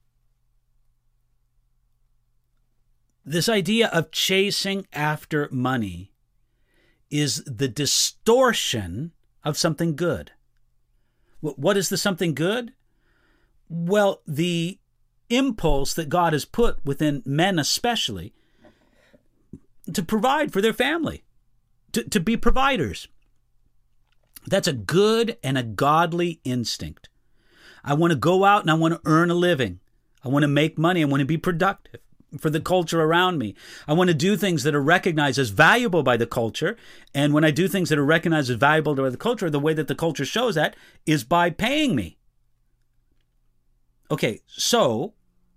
this idea of chasing after money is the distortion of something good. What is the something good? Well, the impulse that God has put within men especially to provide for their family, to, to be providers. That's a good and a godly instinct. I want to go out and I want to earn a living. I want to make money. I want to be productive for the culture around me. I want to do things that are recognized as valuable by the culture. And when I do things that are recognized as valuable by the culture, the way that the culture shows that is by paying me. Okay, so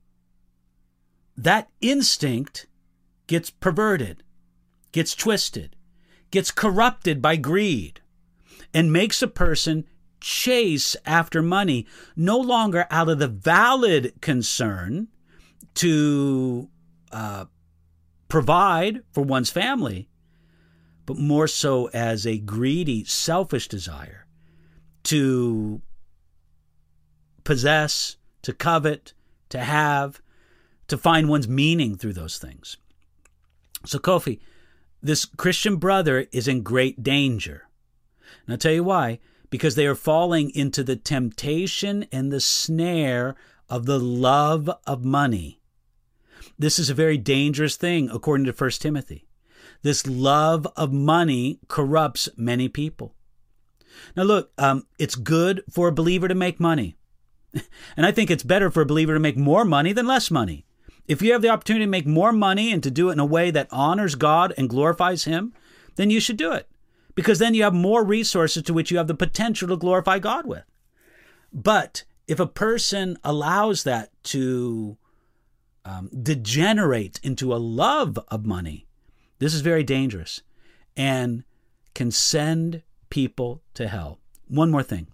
that instinct gets perverted, gets twisted, gets corrupted by greed, and makes a person chase after money no longer out of the valid concern to uh, provide for one's family, but more so as a greedy, selfish desire to possess, to covet, to have, to find one's meaning through those things. So, Kofi, this Christian brother is in great danger. And I'll tell you why. Because they are falling into the temptation and the snare of the love of money. This is a very dangerous thing, according to First Timothy. This love of money corrupts many people. Now look, um, it's good for a believer to make money. And I think it's better for a believer to make more money than less money. If you have the opportunity to make more money and to do it in a way that honors God and glorifies Him, then you should do it. Because then you have more resources to which you have the potential to glorify God with. But if a person allows that to um, degenerate into a love of money, this is very dangerous and can send people to hell. One more thing.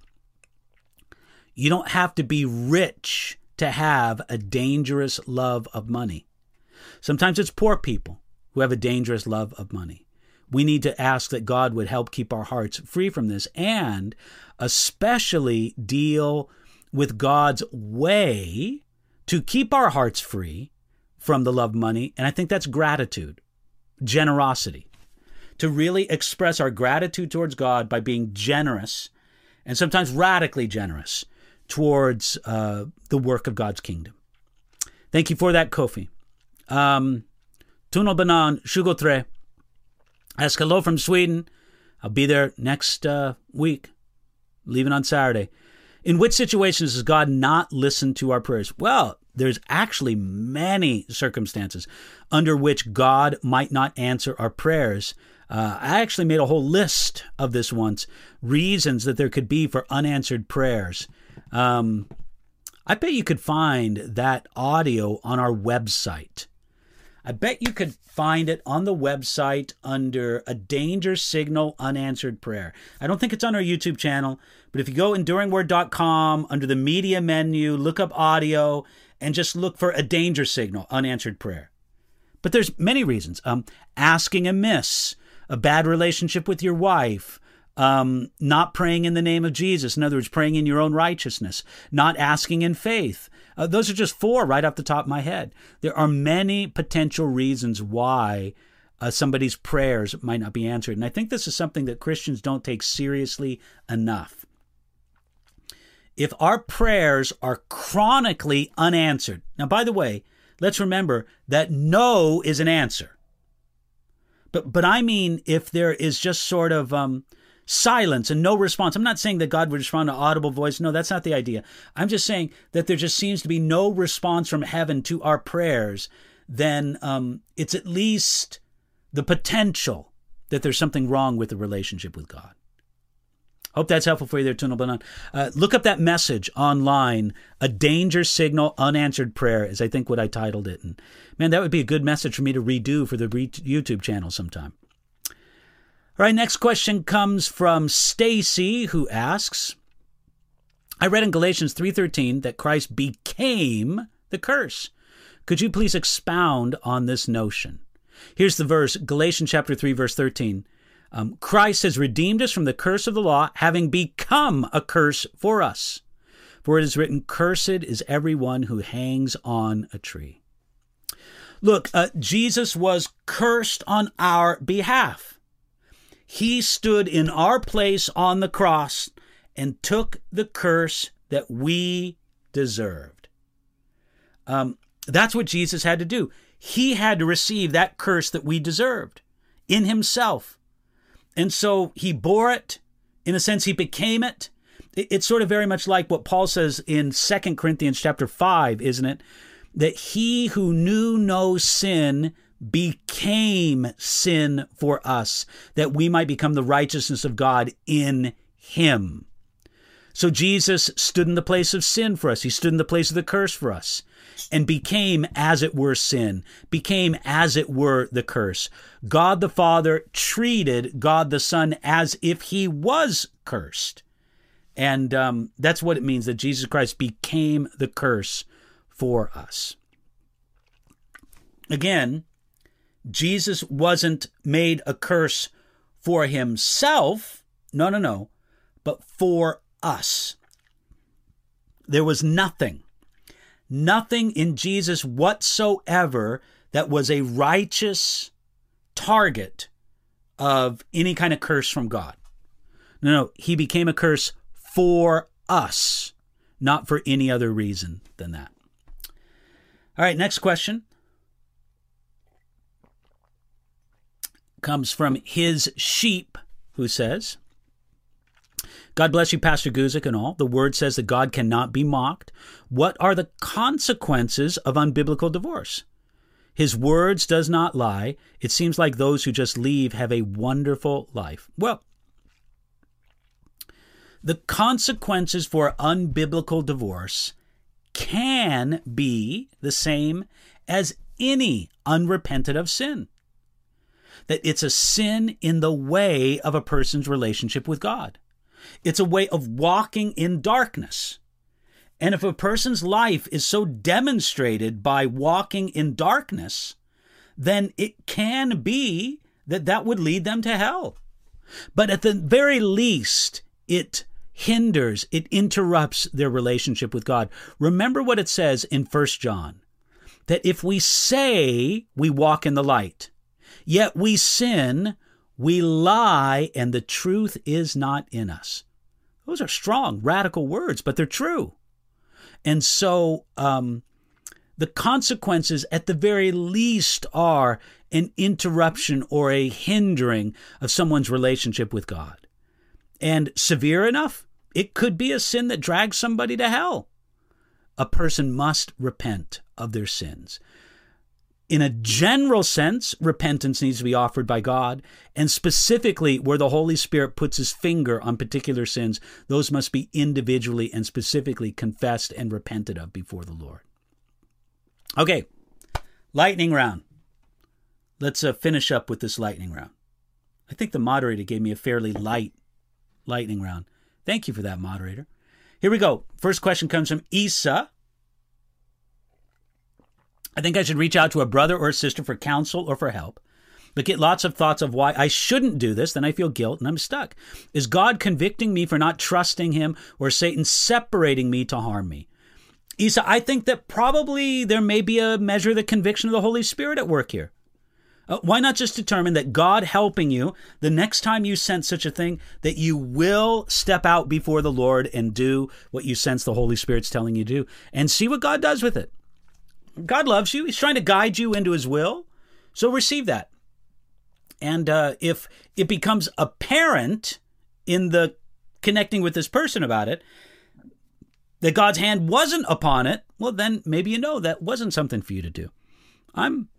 You don't have to be rich to have a dangerous love of money. Sometimes it's poor people who have a dangerous love of money. We need to ask that God would help keep our hearts free from this, and especially deal with God's way to keep our hearts free from the love of money. And I think that's gratitude, generosity, to really express our gratitude towards God by being generous, and sometimes radically generous, towards uh, the work of God's kingdom. Thank you for that, Kofi. Um, Tunnel Banan Shugotre. Ask hello from Sweden. I'll be there next uh, week, leaving on Saturday. In which situations does God not listen to our prayers? Well, there's actually many circumstances under which God might not answer our prayers. Uh, I actually made a whole list of this once, reasons that there could be for unanswered prayers. Um, I bet you could find that audio on our website. I bet you could find it on the website under a danger signal unanswered prayer. I don't think it's on our YouTube channel, but if you go enduring word dot com under the media menu, look up audio and just look for a danger signal unanswered prayer. But there's many reasons. Um, asking amiss, a bad relationship with your wife, um, not praying in the name of Jesus. In other words, praying in your own righteousness, not asking in faith. Uh, those are just four right off the top of my head. There are many potential reasons why uh, somebody's prayers might not be answered. And I think this is something that Christians don't take seriously enough. If our prayers are chronically unanswered, now, by the way, let's remember that no is an answer. But but I mean, if there is just sort of um, silence and no response. I'm not saying that God would respond to audible voice. No, that's not the idea. I'm just saying that there just seems to be no response from heaven to our prayers. Then um, it's at least the potential that there's something wrong with the relationship with God. Hope that's helpful for you there, Tunnel Banan. Uh, look up that message online, A Danger Signal Unanswered Prayer, is I think what I titled it. And man, that would be a good message for me to redo for the re- YouTube channel sometime. All right, next question comes from Stacy, who asks, I read in Galatians three thirteen that Christ became the curse. Could you please expound on this notion? Here's the verse, Galatians chapter three, verse thirteen. Um, Christ has redeemed us from the curse of the law, having become a curse for us. For it is written, cursed is everyone who hangs on a tree. Look, uh, Jesus was cursed on our behalf. He stood in our place on the cross and took the curse that we deserved. Um, that's what Jesus had to do. He had to receive that curse that we deserved in himself. And so he bore it. In a sense, he became it. It's sort of very much like what Paul says in Second Corinthians chapter five, isn't it? That he who knew no sin became sin for us, that we might become the righteousness of God in him. So Jesus stood in the place of sin for us. He stood in the place of the curse for us and became, as it were, sin, became, as it were, the curse. God the Father treated God the Son as if he was cursed. And um, that's what it means that Jesus Christ became the curse for us. Again, Jesus wasn't made a curse for himself. No, no, no. But for us. There was nothing, nothing in Jesus whatsoever that was a righteous target of any kind of curse from God. No, no. He became a curse for us, not for any other reason than that. All right, next question comes from His Sheep, who says, God bless you, Pastor Guzik and all. The word says that God cannot be mocked. What are the consequences of unbiblical divorce? His words does not lie. It seems like those who just leave have a wonderful life. Well, the consequences for unbiblical divorce can be the same as any unrepented of sin. That it's a sin in the way of a person's relationship with God. It's a way of walking in darkness. And if a person's life is so demonstrated by walking in darkness, then it can be that that would lead them to hell. But at the very least, it hinders, it interrupts their relationship with God. Remember what it says in First John, that if we say we walk in the light, yet we sin, we lie, and the truth is not in us. Those are strong, radical words, but they're true. And so um, the consequences at the very least are an interruption or a hindering of someone's relationship with God. And severe enough, it could be a sin that drags somebody to hell. A person must repent of their sins. In a general sense, repentance needs to be offered by God, and specifically where the Holy Spirit puts his finger on particular sins, those must be individually and specifically confessed and repented of before the Lord. Okay, lightning round. Let's uh, finish up with this lightning round. I think the moderator gave me a fairly light lightning round. Thank you for that, moderator. Here we go. First question comes from Isa. I think I should reach out to a brother or a sister for counsel or for help, but get lots of thoughts of why I shouldn't do this. Then I feel guilt and I'm stuck. Is God convicting me for not trusting him, or Satan separating me to harm me? Isa, I think that probably there may be a measure of the conviction of the Holy Spirit at work here. Uh, why not just determine that God helping you, the next time you sense such a thing, that you will step out before the Lord and do what you sense the Holy Spirit's telling you to do, and see what God does with it. God loves you. He's trying to guide you into his will. So receive that. And uh, if it becomes apparent in the connecting with this person about it, that God's hand wasn't upon it, well, then maybe you know that wasn't something for you to do. I'm,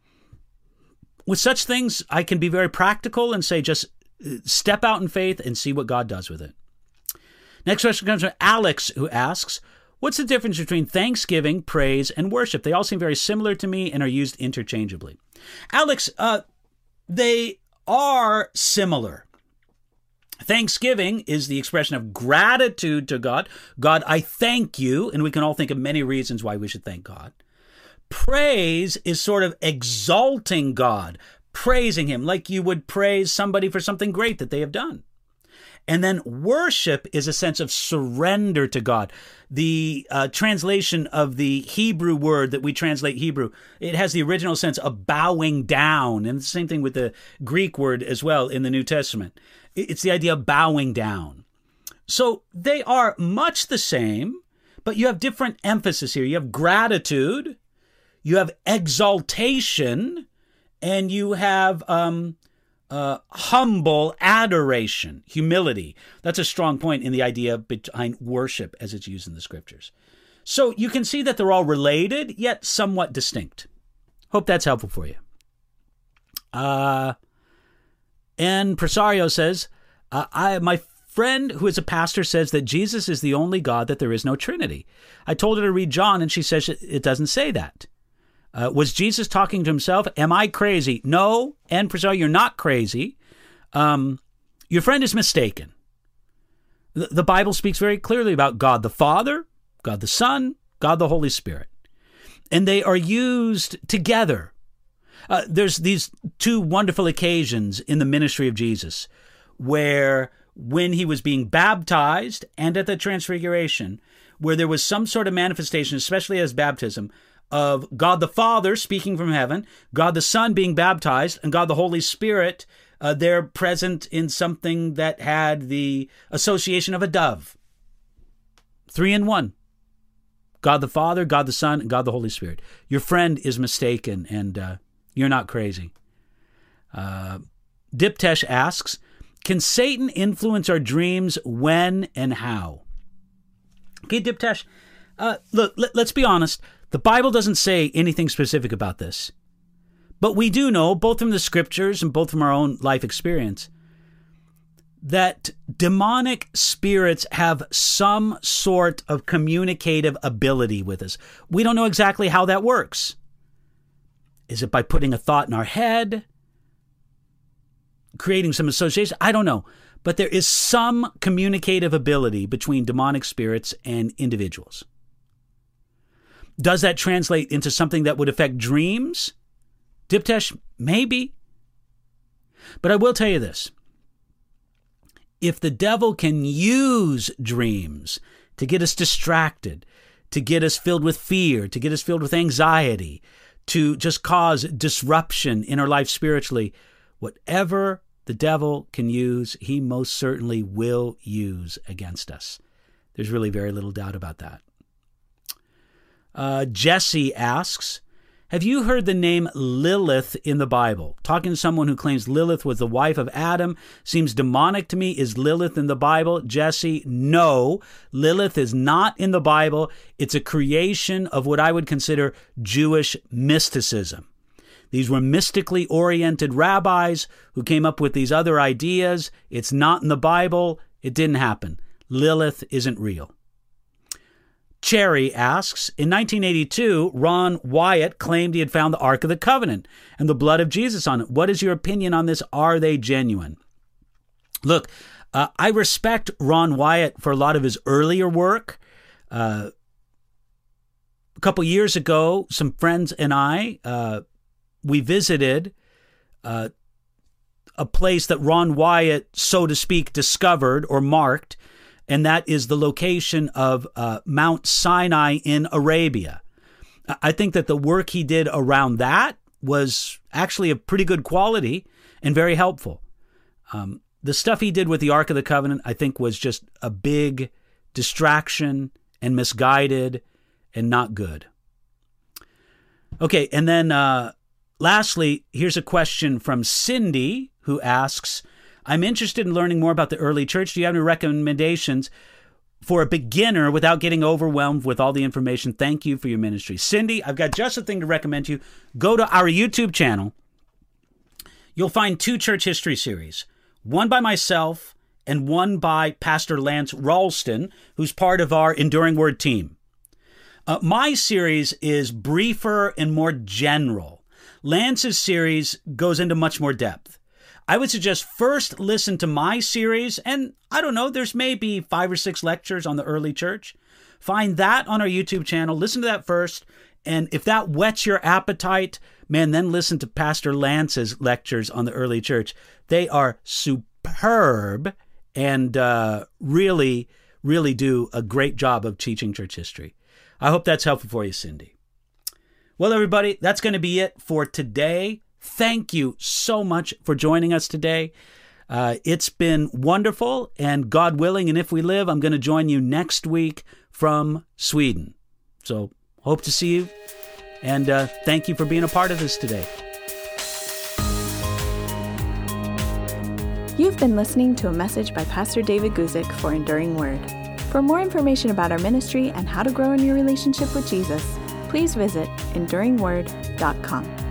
with such things, I can be very practical and say, just step out in faith and see what God does with it. Next question comes from Alex, who asks, what's the difference between thanksgiving, praise, and worship? They all seem very similar to me and are used interchangeably. Alex, uh, they are similar. Thanksgiving is the expression of gratitude to God. God, I thank you. And we can all think of many reasons why we should thank God. Praise is sort of exalting God, praising him like you would praise somebody for something great that they have done. And then worship is a sense of surrender to God. The uh, translation of the Hebrew word that we translate Hebrew, it has the original sense of bowing down. And the same thing with the Greek word as well in the New Testament. It's the idea of bowing down. So they are much the same, but you have different emphasis here. You have gratitude, you have exaltation, and you have um, uh, humble adoration, humility. That's a strong point in the idea behind worship as it's used in the scriptures. So you can see that they're all related, yet somewhat distinct. Hope that's helpful for you. Uh, and Presario says, uh, I my friend who is a pastor says that Jesus is the only God, that there is no Trinity. I told her to read John, and she says it doesn't say that. Uh, was Jesus talking to himself? Am I crazy? No. And Presario, you're not crazy. Um, your friend is mistaken. The, the Bible speaks very clearly about God the Father, God the Son, God the Holy Spirit. And they are used together. Uh, there's these two wonderful occasions in the ministry of Jesus where when he was being baptized and at the transfiguration, where there was some sort of manifestation, especially as baptism, of God the Father speaking from heaven, God the Son being baptized, and God the Holy Spirit uh, there present in something that had the association of a dove. Three in one. God the Father, God the Son, and God the Holy Spirit. Your friend is mistaken, and uh, you're not crazy. Uh, Diptesh asks, Can Satan influence our dreams? When and how? Okay, Diptesh, uh, look, let, let's be honest. The Bible doesn't say anything specific about this. But we do know, both from the scriptures and both from our own life experience, that demonic spirits have some sort of communicative ability with us. We don't know exactly how that works. Is it by putting a thought in our head? Creating some association? I don't know. But there is some communicative ability between demonic spirits and individuals. Does that translate into something that would affect dreams? Diptesh, maybe. But I will tell you this. If the devil can use dreams to get us distracted, to get us filled with fear, to get us filled with anxiety, to just cause disruption in our life spiritually, whatever the devil can use, he most certainly will use against us. There's really very little doubt about that. Uh, Jesse asks, have you heard the name Lilith in the Bible? Talking to someone who claims Lilith was the wife of Adam seems demonic to me. Is Lilith in the Bible? Jesse, no. Lilith is not in the Bible. It's a creation of what I would consider Jewish mysticism. These were mystically oriented rabbis who came up with these other ideas. It's not in the Bible. It didn't happen. Lilith isn't real. Cherry asks, in nineteen eighty-two, Ron Wyatt claimed he had found the Ark of the Covenant and the blood of Jesus on it. What is your opinion on this? Are they genuine? Look, uh, I respect Ron Wyatt for a lot of his earlier work. Uh, a couple years ago, some friends and I, uh, we visited uh, a place that Ron Wyatt, so to speak, discovered or marked, and that is the location of uh, Mount Sinai in Arabia. I think that the work he did around that was actually of pretty good quality and very helpful. Um, the stuff he did with the Ark of the Covenant, I think, was just a big distraction and misguided and not good. Okay, and then uh, lastly, here's a question from Cindy, who asks, I'm interested in learning more about the early church. Do you have any recommendations for a beginner without getting overwhelmed with all the information? Thank you for your ministry. Cindy, I've got just a thing to recommend to you. Go to our YouTube channel. You'll find two church history series, one by myself and one by Pastor Lance Ralston, who's part of our Enduring Word team. Uh, my series is briefer and more general. Lance's series goes into much more depth. I would suggest first listen to my series, and I don't know, there's maybe five or six lectures on the early church. Find that on our YouTube channel. Listen to that first, and if that whets your appetite, man, then listen to Pastor Lance's lectures on the early church. They are superb and uh, really, really do a great job of teaching church history. I hope that's helpful for you, Cindy. Well, everybody, that's going to be it for today. Thank you so much for joining us today. Uh, it's been wonderful, and God willing, and if we live, I'm going to join you next week from Sweden. So hope to see you, and uh, thank you for being a part of this today. You've been listening to a message by Pastor David Guzik for Enduring Word. For more information about our ministry and how to grow in your relationship with Jesus, please visit enduring word dot com.